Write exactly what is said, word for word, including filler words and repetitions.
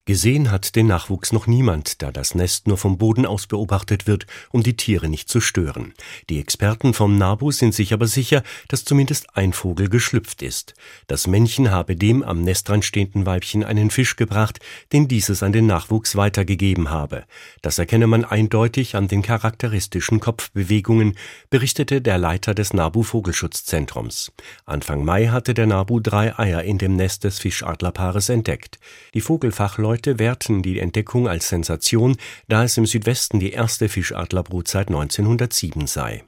Gesehen hat den Nachwuchs noch niemand, da das Nest nur vom Boden aus beobachtet wird, um die Tiere nicht zu stören. Die Experten vom NABU sind sich aber sicher, dass zumindest ein Vogel geschlüpft ist. Das Männchen habe dem am Nestrand stehenden Weibchen einen Fisch gebracht, den dieses an den Nachwuchs weitergegeben habe. Das erkenne man eindeutig an den charakteristischen Kopfbewegungen, berichtete der Leiter des NABU-Vogelschutzzentrums. Anfang Mai hatte der NABU drei Eier in dem Nest des Fischadlerpaares entdeckt. Die Vogelfachleute werten die Entdeckung als Sensation, da es im Südwesten die erste Fischadlerbrut seit neunzehnhundertsieben sei.